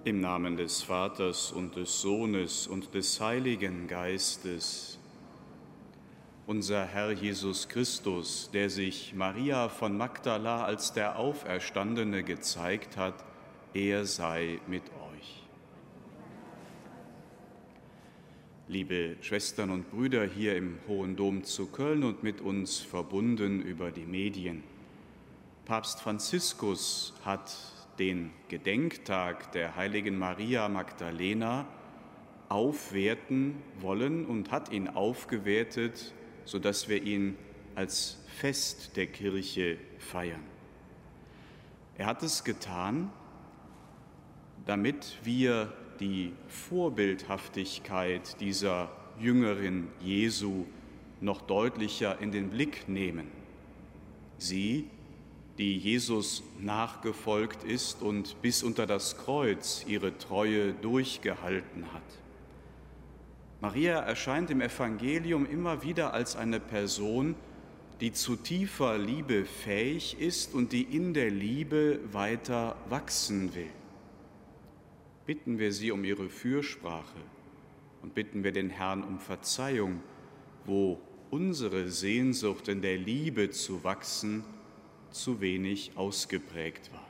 Im Namen des Vaters und des Sohnes und des Heiligen Geistes. Unser Herr Jesus Christus, der sich Maria von Magdala als der Auferstandene gezeigt hat, er sei mit euch. Liebe Schwestern und Brüder hier im Hohen Dom zu Köln und mit uns verbunden über die Medien. Papst Franziskus hat den Gedenktag der heiligen Maria Magdalena aufwerten wollen und hat ihn aufgewertet, sodass wir ihn als Fest der Kirche feiern. Er hat es getan, damit wir die Vorbildhaftigkeit dieser Jüngerin Jesu noch deutlicher in den Blick nehmen. Sie, die Jesus nachgefolgt ist und bis unter das Kreuz ihre Treue durchgehalten hat. Maria erscheint im Evangelium immer wieder als eine Person, die zu tiefer Liebe fähig ist und die in der Liebe weiter wachsen will. Bitten wir sie um ihre Fürsprache und bitten wir den Herrn um Verzeihung, wo unsere Sehnsucht in der Liebe zu wachsen zu wenig ausgeprägt war.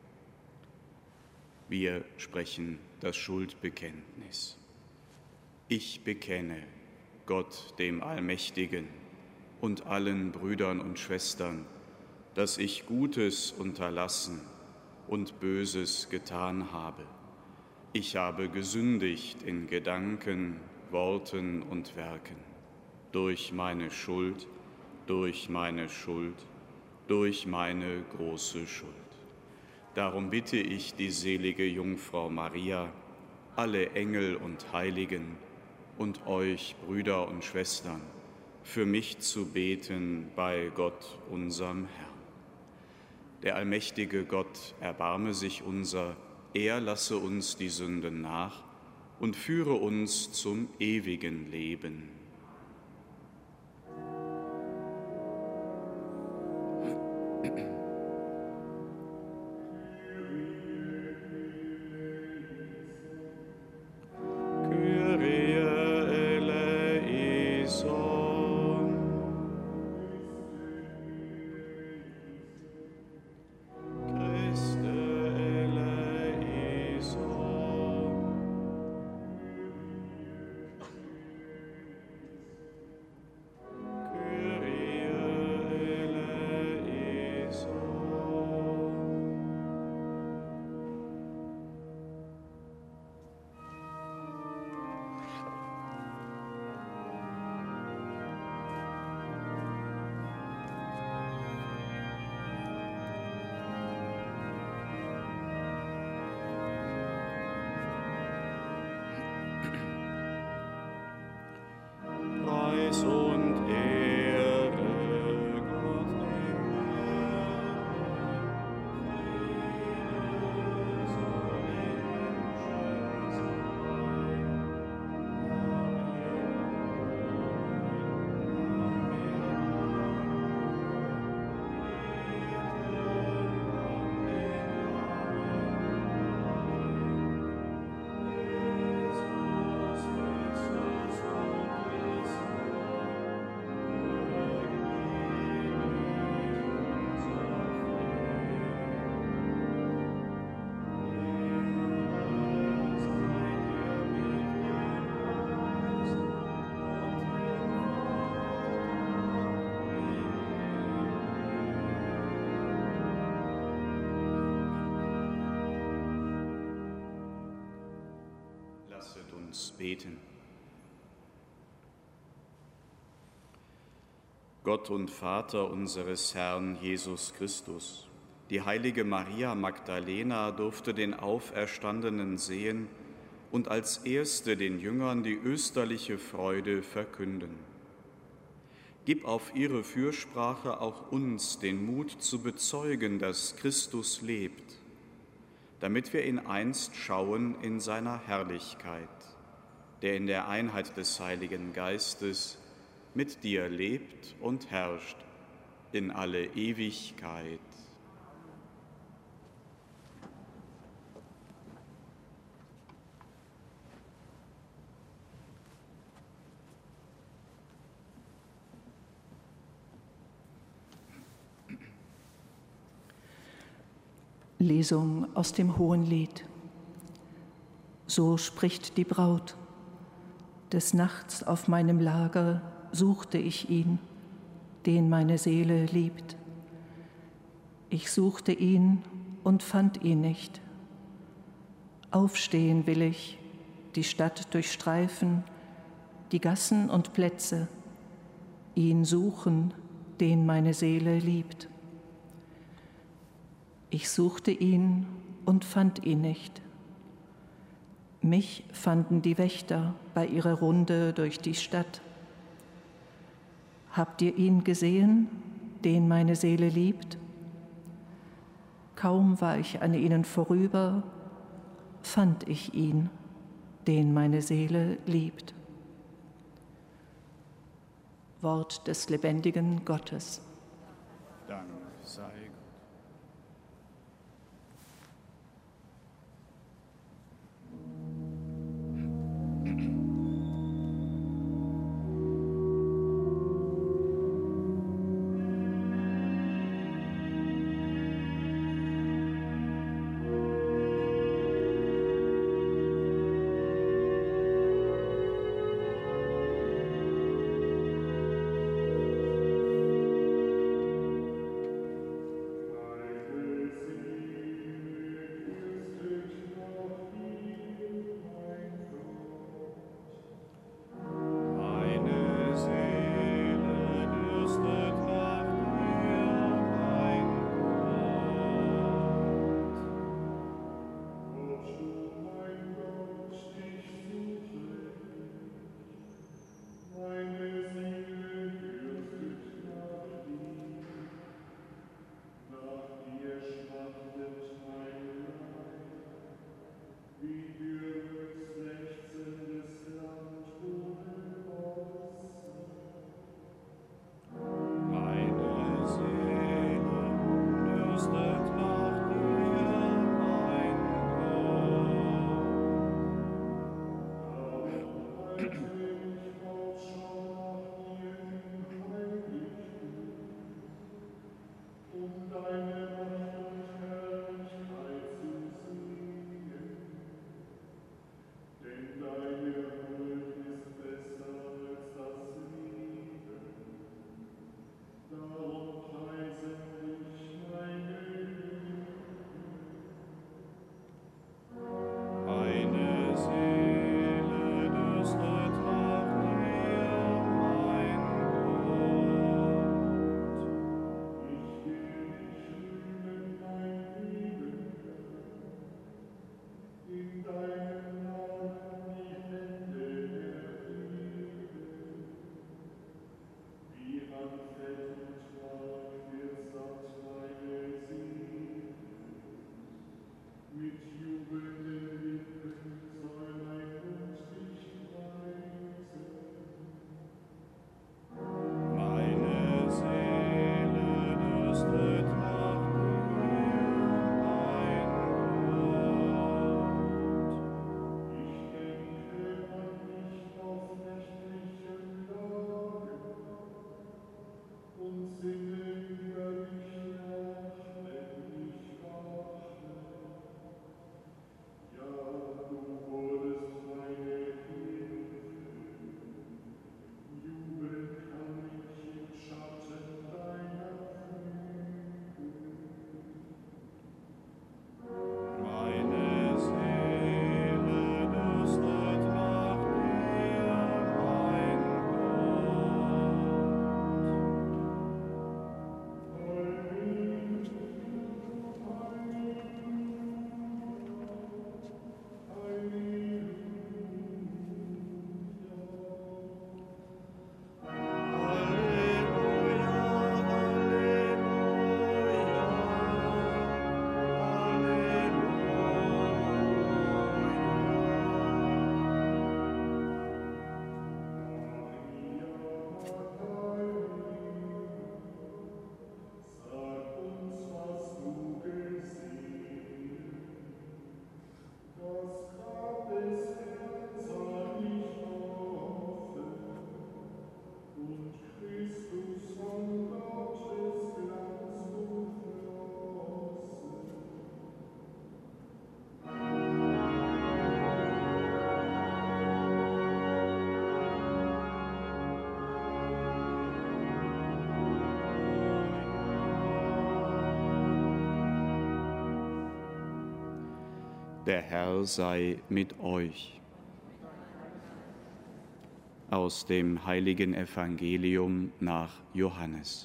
Wir sprechen das Schuldbekenntnis. Ich bekenne Gott, dem Allmächtigen, und allen Brüdern und Schwestern, dass ich Gutes unterlassen und Böses getan habe. Ich habe gesündigt in Gedanken, Worten und Werken, durch meine Schuld, durch meine große Schuld. Darum bitte ich die selige Jungfrau Maria, alle Engel und Heiligen und euch, Brüder und Schwestern, für mich zu beten bei Gott, unserem Herrn. Der allmächtige Gott erbarme sich unser, er lasse uns die Sünden nach und führe uns zum ewigen Leben. Beten. Gott und Vater unseres Herrn Jesus Christus, die heilige Maria Magdalena durfte den Auferstandenen sehen und als erste den Jüngern die österliche Freude verkünden. Gib auf ihre Fürsprache auch uns den Mut zu bezeugen, dass Christus lebt, damit wir ihn einst schauen in seiner Herrlichkeit, der in der Einheit des Heiligen Geistes mit dir lebt und herrscht in alle Ewigkeit. Lesung aus dem Hohenlied. So spricht die Braut. Des Nachts auf meinem Lager suchte ich ihn, den meine Seele liebt. Ich suchte ihn und fand ihn nicht. Aufstehen will ich, die Stadt durchstreifen, die Gassen und Plätze, ihn suchen, den meine Seele liebt. Ich suchte ihn und fand ihn nicht. Mich fanden die Wächter bei ihrer Runde durch die Stadt. Habt ihr ihn gesehen, den meine Seele liebt? Kaum war ich an ihnen vorüber, fand ich ihn, den meine Seele liebt. Wort des lebendigen Gottes. Dank sei Gott. Der Herr sei mit euch. Aus dem heiligen Evangelium nach Johannes.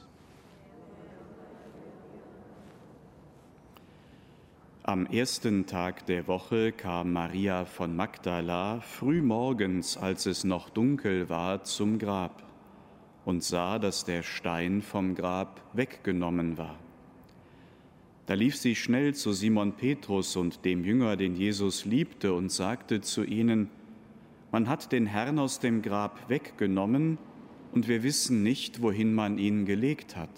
Am ersten Tag der Woche kam Maria von Magdala frühmorgens, als es noch dunkel war, zum Grab und sah, dass der Stein vom Grab weggenommen war. Da lief sie schnell zu Simon Petrus und dem Jünger, den Jesus liebte, und sagte zu ihnen: Man hat den Herrn aus dem Grab weggenommen, und wir wissen nicht, wohin man ihn gelegt hat.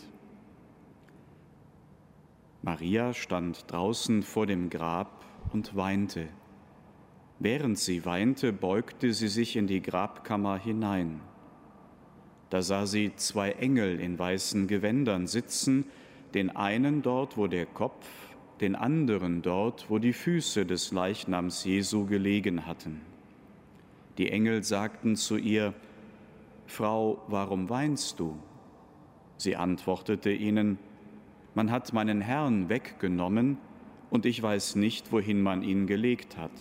Maria stand draußen vor dem Grab und weinte. Während sie weinte, beugte sie sich in die Grabkammer hinein. Da sah sie 2 Engel in weißen Gewändern sitzen, den einen dort, wo der Kopf, den anderen dort, wo die Füße des Leichnams Jesu gelegen hatten. Die Engel sagten zu ihr: Frau, warum weinst du? Sie antwortete ihnen: Man hat meinen Herrn weggenommen, und ich weiß nicht, wohin man ihn gelegt hat.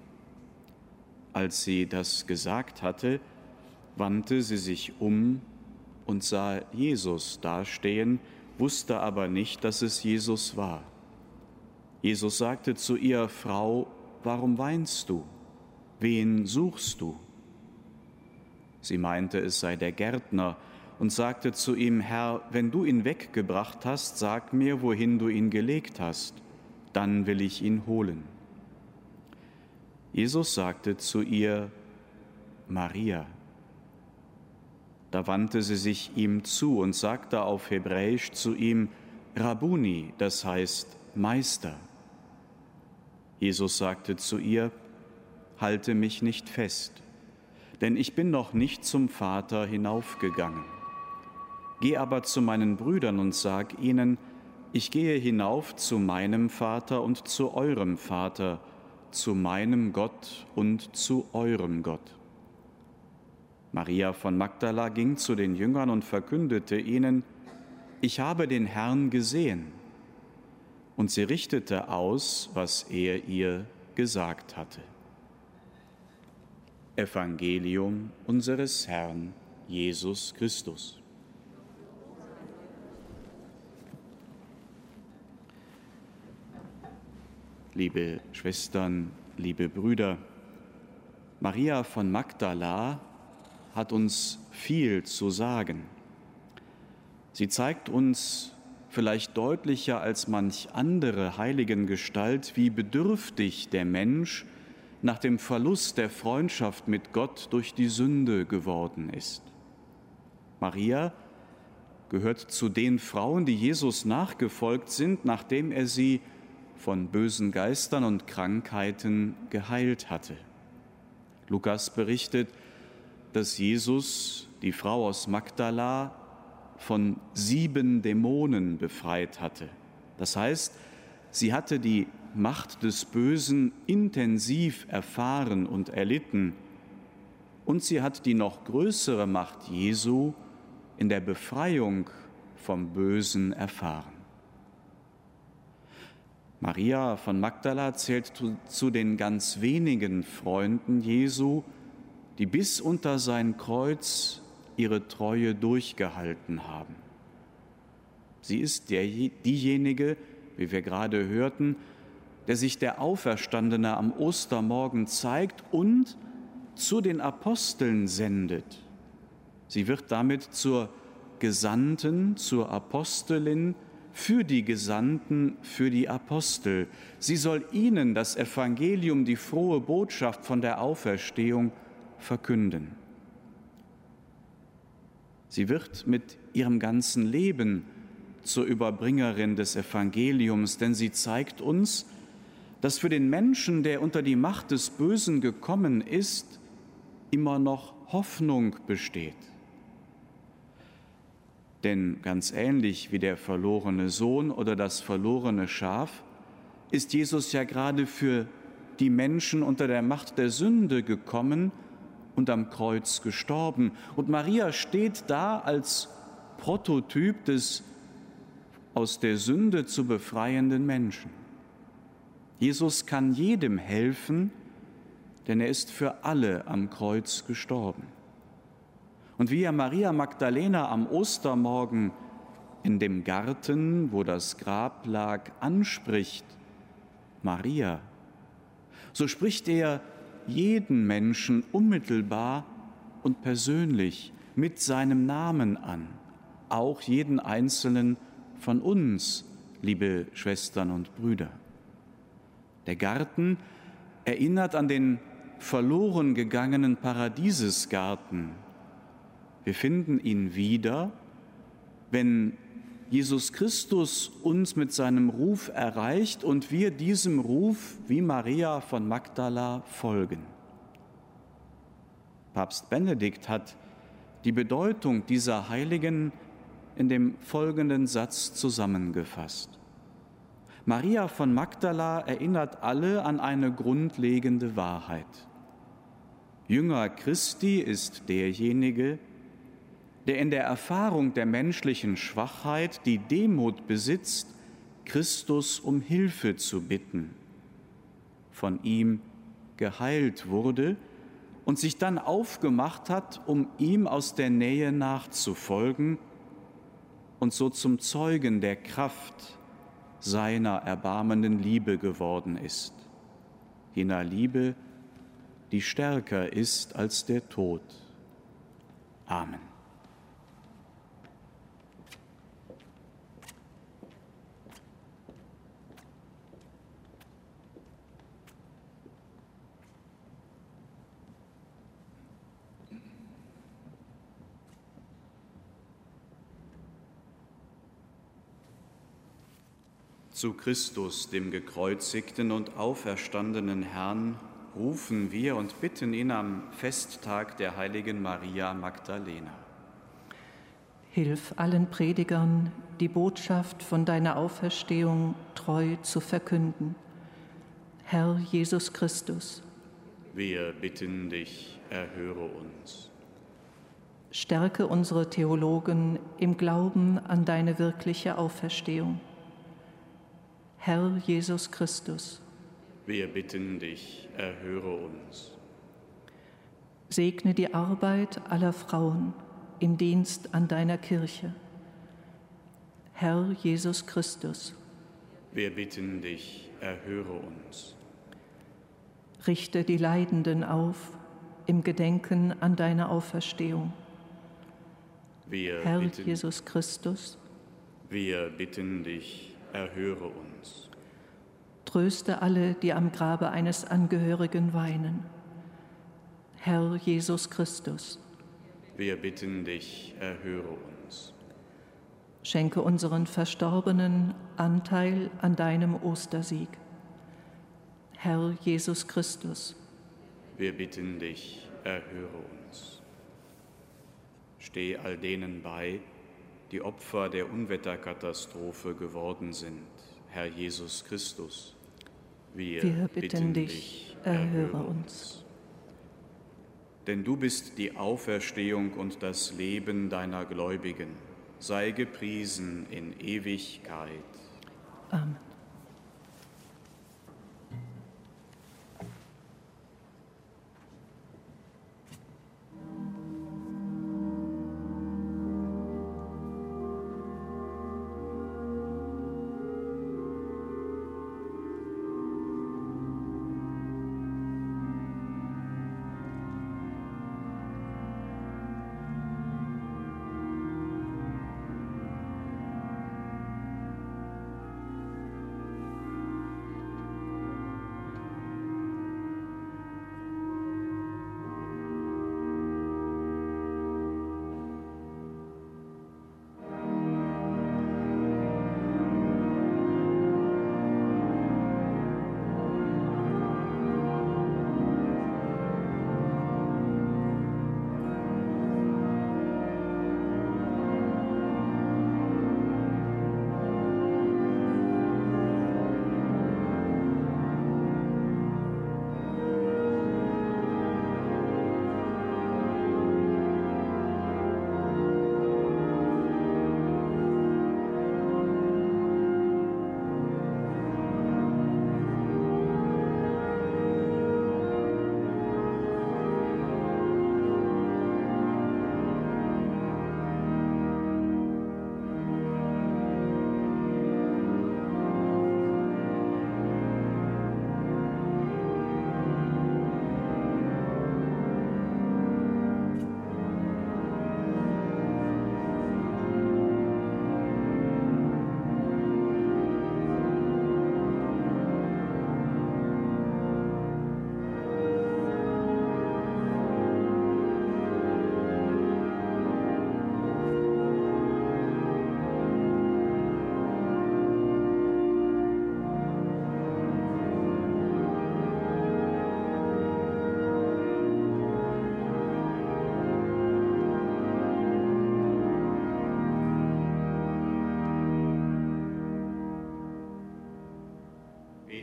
Als sie das gesagt hatte, wandte sie sich um und sah Jesus dastehen, wusste aber nicht, dass es Jesus war. Jesus sagte zu ihr: Frau, warum weinst du? Wen suchst du? Sie meinte, es sei der Gärtner, und sagte zu ihm: Herr, wenn du ihn weggebracht hast, sag mir, wohin du ihn gelegt hast, dann will ich ihn holen. Jesus sagte zu ihr: Maria. Da wandte sie sich ihm zu und sagte auf Hebräisch zu ihm: Rabbuni, das heißt Meister. Jesus sagte zu ihr: Halte mich nicht fest, denn ich bin noch nicht zum Vater hinaufgegangen. Geh aber zu meinen Brüdern und sag ihnen: Ich gehe hinauf zu meinem Vater und zu eurem Vater, zu meinem Gott und zu eurem Gott. Maria von Magdala ging zu den Jüngern und verkündete ihnen: Ich habe den Herrn gesehen. Und sie richtete aus, was er ihr gesagt hatte. Evangelium unseres Herrn Jesus Christus. Liebe Schwestern, liebe Brüder, Maria von Magdala hat uns viel zu sagen. Sie zeigt uns vielleicht deutlicher als manch andere Heiligengestalt, wie bedürftig der Mensch nach dem Verlust der Freundschaft mit Gott durch die Sünde geworden ist. Maria gehört zu den Frauen, die Jesus nachgefolgt sind, nachdem er sie von bösen Geistern und Krankheiten geheilt hatte. Lukas berichtet, dass Jesus die Frau aus Magdala von 7 Dämonen befreit hatte. Das heißt, sie hatte die Macht des Bösen intensiv erfahren und erlitten, und sie hat die noch größere Macht Jesu in der Befreiung vom Bösen erfahren. Maria von Magdala zählt zu den ganz wenigen Freunden Jesu, die bis unter sein Kreuz ihre Treue durchgehalten haben. Sie ist diejenige, wie wir gerade hörten, der sich der Auferstandene am Ostermorgen zeigt und zu den Aposteln sendet. Sie wird damit zur Gesandten, zur Apostelin, für die Gesandten, für die Apostel. Sie soll ihnen das Evangelium, die frohe Botschaft von der Auferstehung verkünden. Sie wird mit ihrem ganzen Leben zur Überbringerin des Evangeliums, denn sie zeigt uns, dass für den Menschen, der unter die Macht des Bösen gekommen ist, immer noch Hoffnung besteht. Denn ganz ähnlich wie der verlorene Sohn oder das verlorene Schaf ist Jesus ja gerade für die Menschen unter der Macht der Sünde gekommen und am Kreuz gestorben. Und Maria steht da als Prototyp des aus der Sünde zu befreienden Menschen. Jesus kann jedem helfen, denn er ist für alle am Kreuz gestorben. Und wie er Maria Magdalena am Ostermorgen in dem Garten, wo das Grab lag, anspricht, Maria, so spricht er jeden Menschen unmittelbar und persönlich mit seinem Namen an, auch jeden einzelnen von uns, liebe Schwestern und Brüder. Der Garten erinnert an den verloren gegangenen Paradiesesgarten. Wir finden ihn wieder, wenn Jesus Christus uns mit seinem Ruf erreicht und wir diesem Ruf wie Maria von Magdala folgen. Papst Benedikt hat die Bedeutung dieser Heiligen in dem folgenden Satz zusammengefasst. Maria von Magdala erinnert alle an eine grundlegende Wahrheit. Jünger Christi ist derjenige, der in der Erfahrung der menschlichen Schwachheit die Demut besitzt, Christus um Hilfe zu bitten, von ihm geheilt wurde und sich dann aufgemacht hat, um ihm aus der Nähe nachzufolgen und so zum Zeugen der Kraft seiner erbarmenden Liebe geworden ist, jener Liebe, die stärker ist als der Tod. Amen. Zu Christus, dem gekreuzigten und auferstandenen Herrn, rufen wir und bitten ihn am Festtag der heiligen Maria Magdalena. Hilf allen Predigern, die Botschaft von deiner Auferstehung treu zu verkünden. Herr Jesus Christus, Wir bitten dich, erhöre uns. stärke unsere Theologen im Glauben an deine wirkliche Auferstehung. Herr Jesus Christus, Wir bitten dich, erhöre uns. segne die Arbeit aller Frauen im Dienst an deiner Kirche. Herr Jesus Christus, Wir bitten dich, erhöre uns. richte die Leidenden auf im Gedenken an deine Auferstehung. Herr Jesus Christus, wir bitten dich, erhöre uns. tröste alle, die am Grabe eines Angehörigen weinen. Herr Jesus Christus, Wir bitten dich, erhöre uns. schenke unseren Verstorbenen Anteil an deinem Ostersieg. Herr Jesus Christus, Wir bitten dich, erhöre uns. Steh all denen bei, die Opfer der Unwetterkatastrophe geworden sind. Herr Jesus Christus, wir bitten dich, erhöre uns. Denn du bist die Auferstehung und das Leben deiner Gläubigen. Sei gepriesen in Ewigkeit. Amen.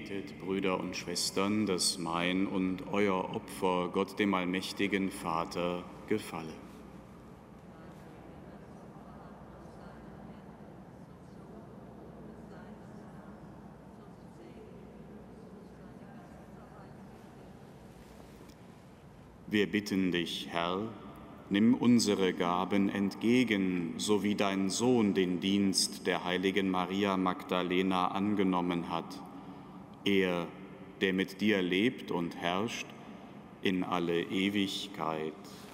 Betet, Brüder und Schwestern, dass mein und euer Opfer Gott dem allmächtigen Vater gefalle. Wir bitten dich, Herr, nimm unsere Gaben entgegen, so wie dein Sohn den Dienst der heiligen Maria Magdalena angenommen hat. Er, der mit dir lebt und herrscht in alle Ewigkeit.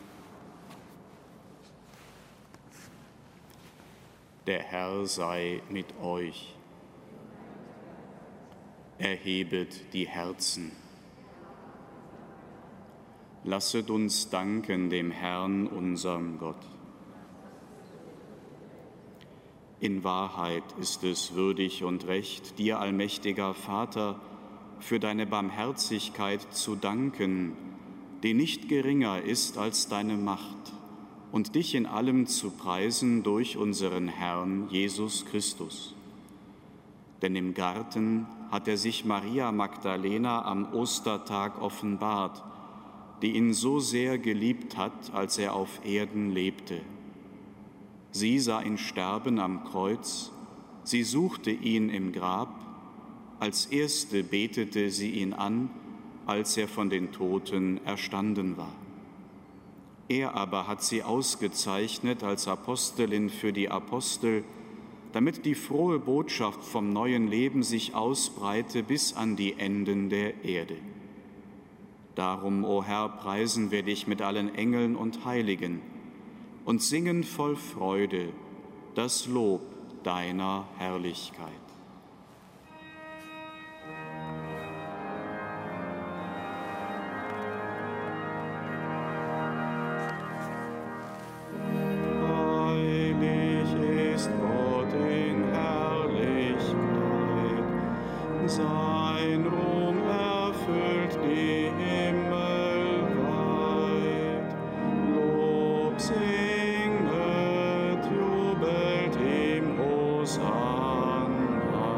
Der Herr sei mit euch. Erhebet die Herzen. Lasset uns danken dem Herrn, unserem Gott. In Wahrheit ist es würdig und recht, dir, allmächtiger Vater, für deine Barmherzigkeit zu danken, die nicht geringer ist als deine Macht, und dich in allem zu preisen durch unseren Herrn Jesus Christus. Denn im Garten hat er sich Maria Magdalena am Ostertag offenbart, die ihn so sehr geliebt hat, als er auf Erden lebte. Sie sah ihn sterben am Kreuz, sie suchte ihn im Grab, als Erste betete sie ihn an, als er von den Toten erstanden war. Er aber hat sie ausgezeichnet als Apostelin für die Apostel, damit die frohe Botschaft vom neuen Leben sich ausbreite bis an die Enden der Erde. Darum, o Herr, preisen wir dich mit allen Engeln und Heiligen und singen voll Freude das Lob deiner Herrlichkeit. Heilig ist Gott in Herrlichkeit, sein Ruhm erfüllt die Himmel weit. Lob singet, jubelt ihm Hosanna.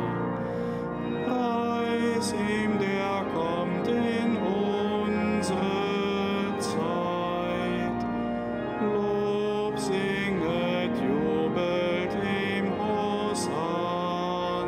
Preis ihm, der kommt in unsere Zeit. Lob singet, jubelt ihm Hosanna.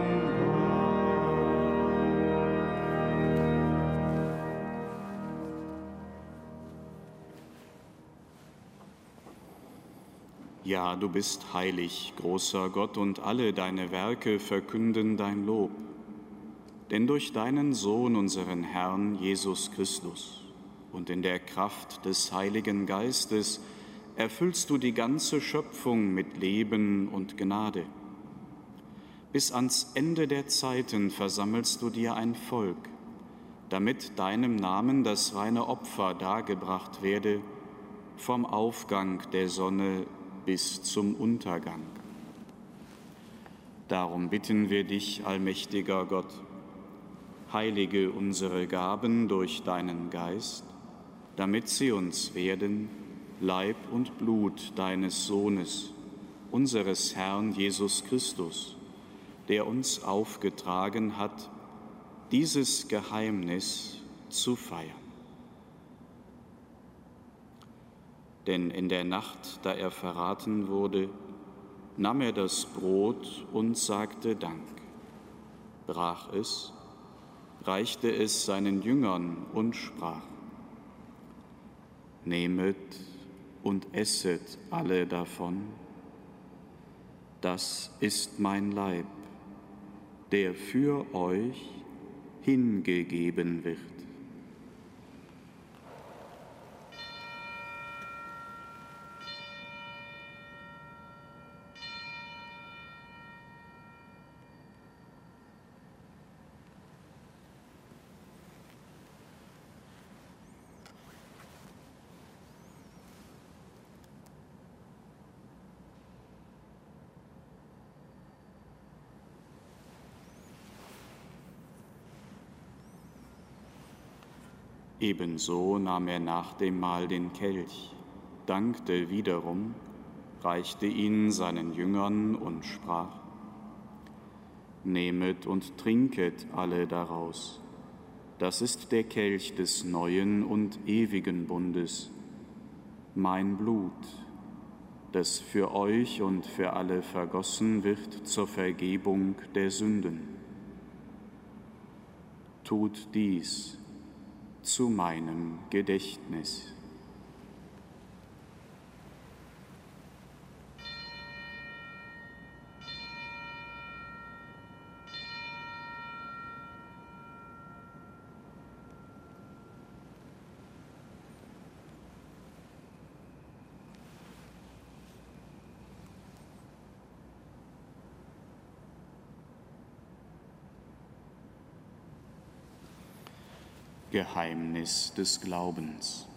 Ja, du bist heilig, großer Gott, und alle deine Werke verkünden dein Lob. Denn durch deinen Sohn, unseren Herrn Jesus Christus, und in der Kraft des Heiligen Geistes erfüllst du die ganze Schöpfung mit Leben und Gnade. Bis ans Ende der Zeiten versammelst du dir ein Volk, damit deinem Namen das reine Opfer dargebracht werde, vom Aufgang der Sonne bis zum Untergang. Darum bitten wir dich, allmächtiger Gott, heilige unsere Gaben durch deinen Geist, damit sie uns werden, Leib und Blut deines Sohnes, unseres Herrn Jesus Christus, der uns aufgetragen hat, dieses Geheimnis zu feiern. Denn in der Nacht, da er verraten wurde, nahm er das Brot und sagte Dank, brach es, reichte es seinen Jüngern und sprach: Nehmet und esset alle davon, das ist mein Leib, der für euch hingegeben wird. Ebenso nahm er nach dem Mahl den Kelch, dankte wiederum, reichte ihn seinen Jüngern und sprach: Nehmet und trinket alle daraus. Das ist der Kelch des neuen und ewigen Bundes, mein Blut, das für euch und für alle vergossen wird zur Vergebung der Sünden. Tut dies zu meinem Gedächtnis. Geheimnis des Glaubens.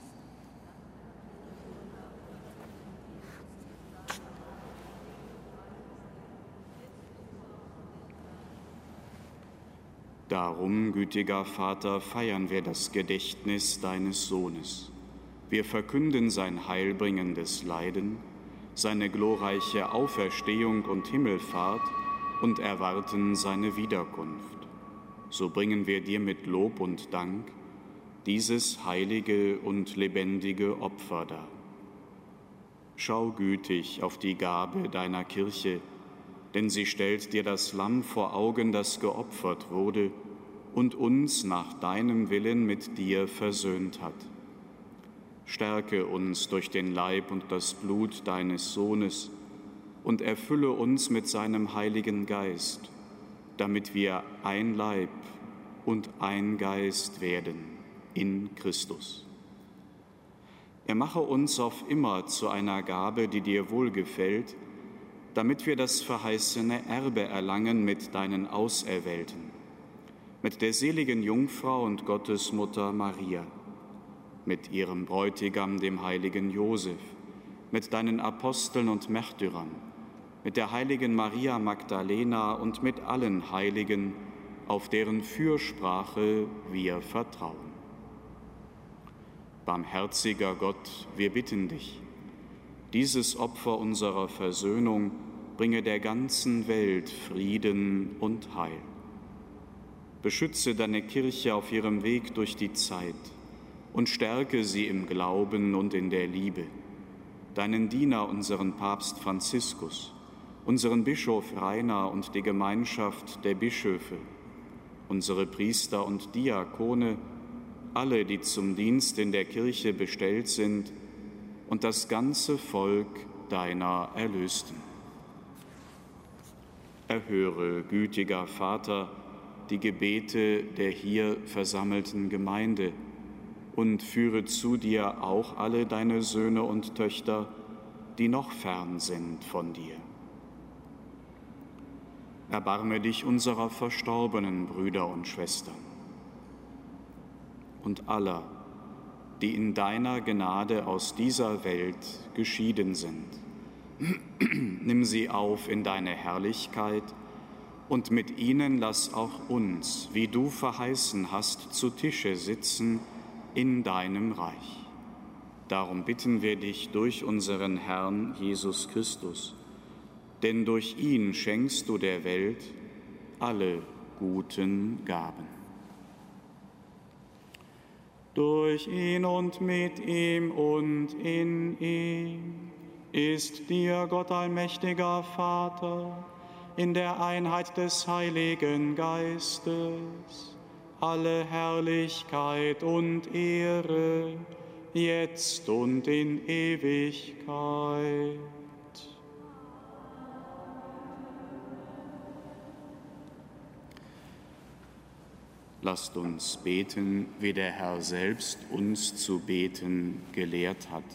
Darum, gütiger Vater, feiern wir das Gedächtnis deines Sohnes. Wir verkünden sein heilbringendes Leiden, seine glorreiche Auferstehung und Himmelfahrt und erwarten seine Wiederkunft. So bringen wir dir mit Lob und Dank dieses heilige und lebendige Opfer dar. Schau gütig auf die Gabe deiner Kirche, denn sie stellt dir das Lamm vor Augen, das geopfert wurde und uns nach deinem Willen mit dir versöhnt hat. Stärke uns durch den Leib und das Blut deines Sohnes und erfülle uns mit seinem Heiligen Geist, damit wir ein Leib und ein Geist werden in Christus. Er mache uns auf immer zu einer Gabe, die dir wohlgefällt, damit wir das verheißene Erbe erlangen mit deinen Auserwählten, mit der seligen Jungfrau und Gottesmutter Maria, mit ihrem Bräutigam, dem heiligen Josef, mit deinen Aposteln und Märtyrern, mit der heiligen Maria Magdalena und mit allen Heiligen, auf deren Fürsprache wir vertrauen. Barmherziger Gott, wir bitten dich, dieses Opfer unserer Versöhnung bringe der ganzen Welt Frieden und Heil. Beschütze deine Kirche auf ihrem Weg durch die Zeit und stärke sie im Glauben und in der Liebe. Deinen Diener, unseren Papst Franziskus, unseren Bischof Rainer und die Gemeinschaft der Bischöfe, unsere Priester und Diakone, alle, die zum Dienst in der Kirche bestellt sind, und das ganze Volk deiner Erlösten. Erhöre, gütiger Vater, die Gebete der hier versammelten Gemeinde und führe zu dir auch alle deine Söhne und Töchter, die noch fern sind von dir. Erbarme dich unserer verstorbenen Brüder und Schwestern und aller, die in deiner Gnade aus dieser Welt geschieden sind. Nimm sie auf in deine Herrlichkeit und mit ihnen lass auch uns, wie du verheißen hast, zu Tische sitzen in deinem Reich. Darum bitten wir dich durch unseren Herrn Jesus Christus, denn durch ihn schenkst du der Welt alle guten Gaben. Durch ihn und mit ihm und in ihm ist dir, Gott allmächtiger Vater, in der Einheit des Heiligen Geistes, alle Herrlichkeit und Ehre, jetzt und in Ewigkeit. Lasst uns beten, wie der Herr selbst uns zu beten gelehrt hat.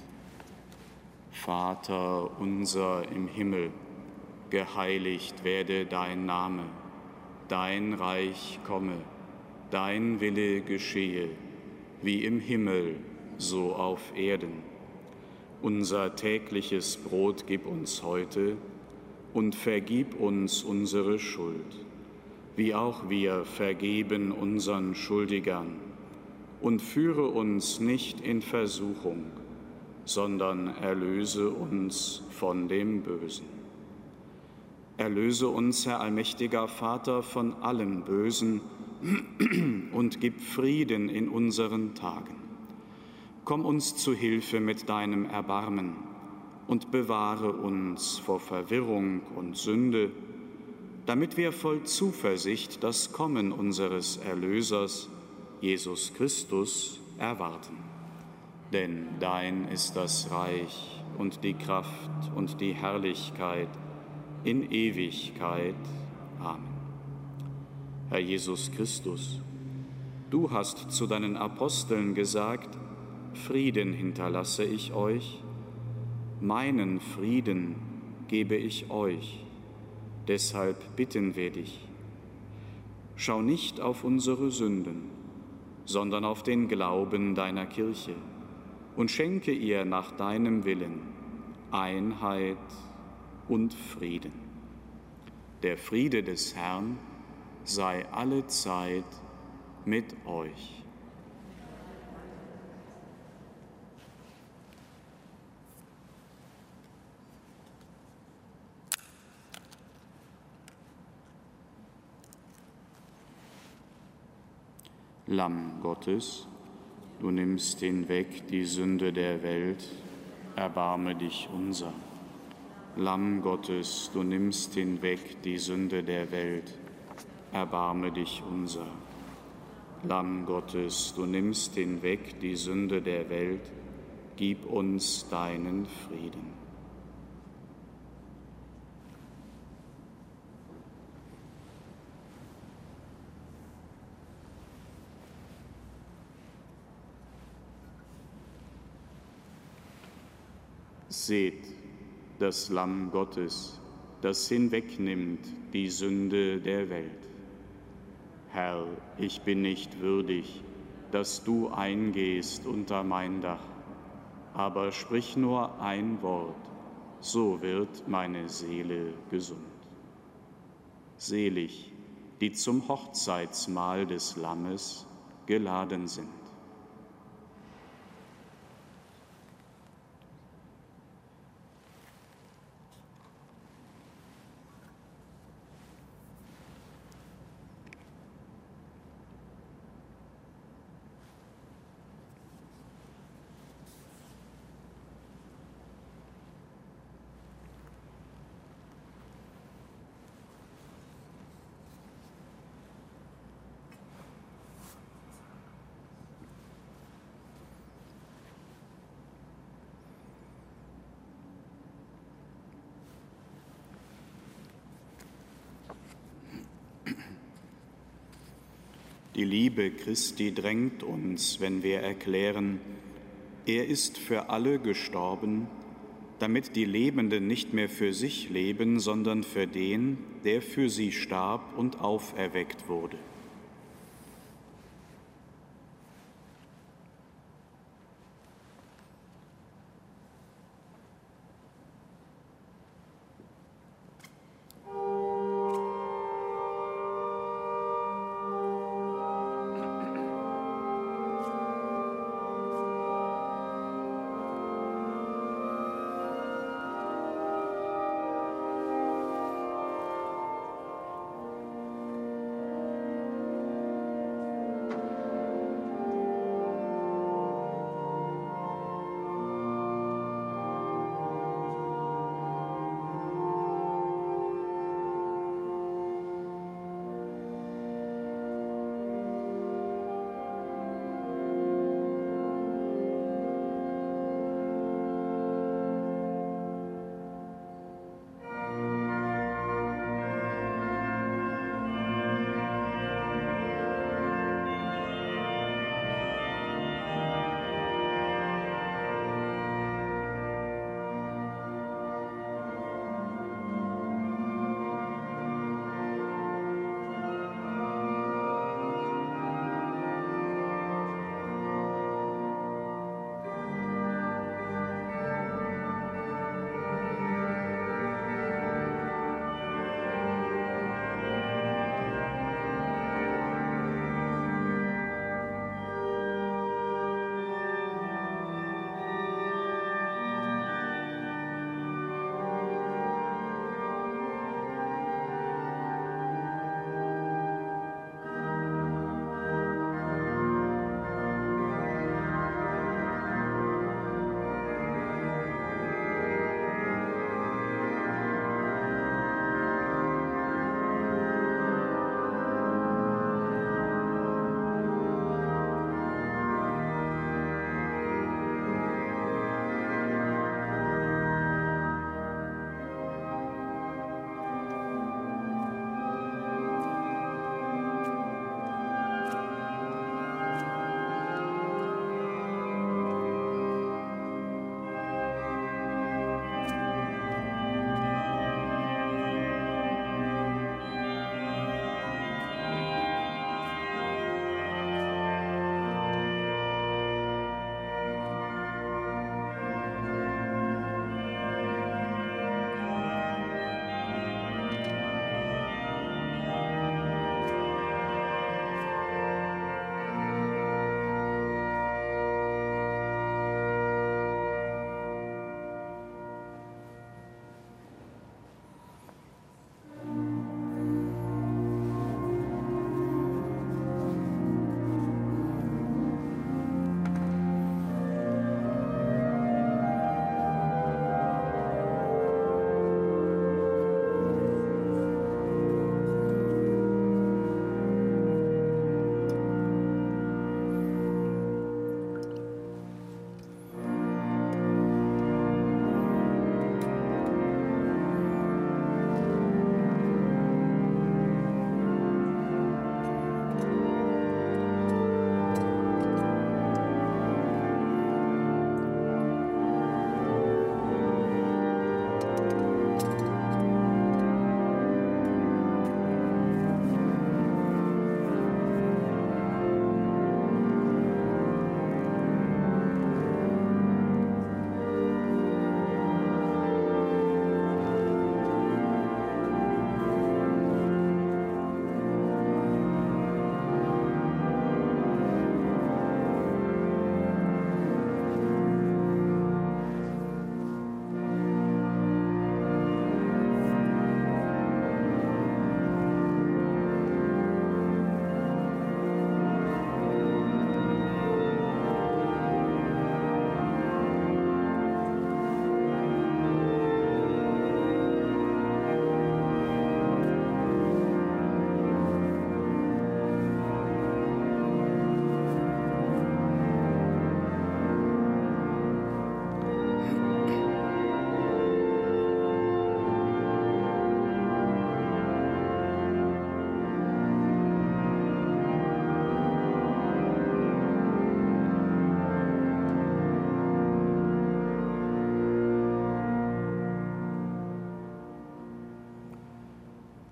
Vater unser im Himmel, geheiligt werde dein Name, dein Reich komme, dein Wille geschehe, wie im Himmel, so auf Erden. Unser tägliches Brot gib uns heute und vergib uns unsere Schuld, wie auch wir vergeben unseren Schuldigern. Und führe uns nicht in Versuchung, sondern erlöse uns von dem Bösen. Erlöse uns, Herr allmächtiger Vater, von allem Bösen und gib Frieden in unseren Tagen. Komm uns zu Hilfe mit deinem Erbarmen und bewahre uns vor Verwirrung und Sünde, damit wir voll Zuversicht das Kommen unseres Erlösers, Jesus Christus, erwarten. Denn dein ist das Reich und die Kraft und die Herrlichkeit in Ewigkeit. Amen. Herr Jesus Christus, du hast zu deinen Aposteln gesagt, Frieden hinterlasse ich euch, meinen Frieden gebe ich euch. Deshalb bitten wir dich, schau nicht auf unsere Sünden, sondern auf den Glauben deiner Kirche und schenke ihr nach deinem Willen Einheit und Frieden. Der Friede des Herrn sei allezeit mit euch. Lamm Gottes, du nimmst hinweg die Sünde der Welt, erbarme dich unser. Lamm Gottes, du nimmst hinweg die Sünde der Welt, erbarme dich unser. Lamm Gottes, du nimmst hinweg die Sünde der Welt, gib uns deinen Frieden. Seht das Lamm Gottes, das hinwegnimmt die Sünde der Welt. Herr, ich bin nicht würdig, dass du eingehst unter mein Dach, aber sprich nur ein Wort, so wird meine Seele gesund. Selig, die zum Hochzeitsmahl des Lammes geladen sind. Die Liebe Christi drängt uns, wenn wir erklären, er ist für alle gestorben, damit die Lebenden nicht mehr für sich leben, sondern für den, der für sie starb und auferweckt wurde.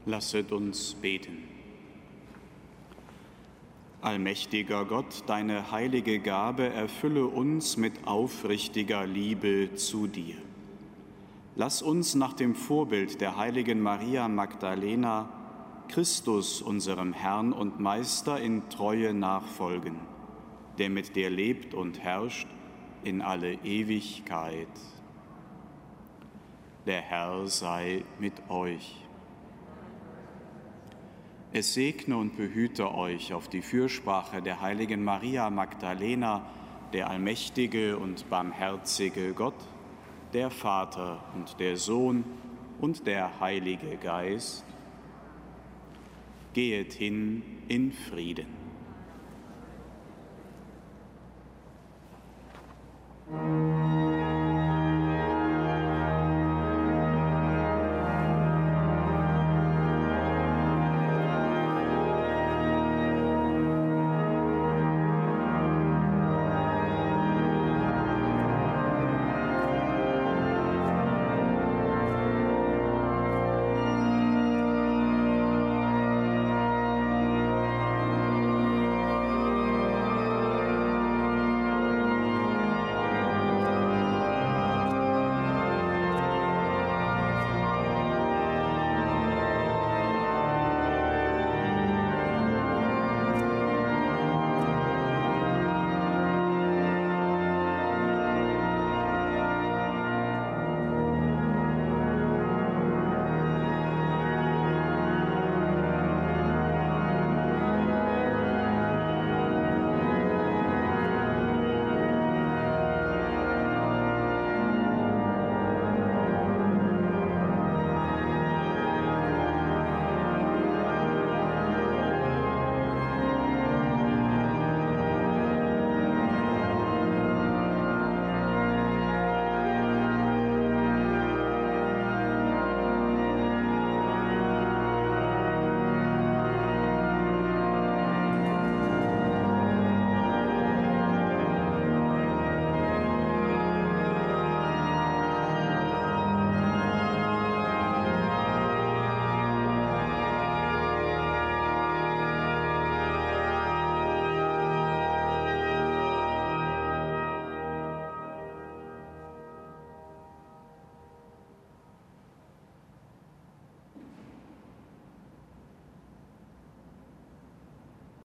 Lasset uns beten. Allmächtiger Gott, deine heilige Gabe erfülle uns mit aufrichtiger Liebe zu dir. Lass uns nach dem Vorbild der heiligen Maria Magdalena Christus, unserem Herrn und Meister, in Treue nachfolgen, der mit dir lebt und herrscht in alle Ewigkeit. Der Herr sei mit euch. Es segne und behüte euch auf die Fürsprache der heiligen Maria Magdalena, der allmächtige und barmherzige Gott, der Vater und der Sohn und der Heilige Geist. Gehet hin in Frieden.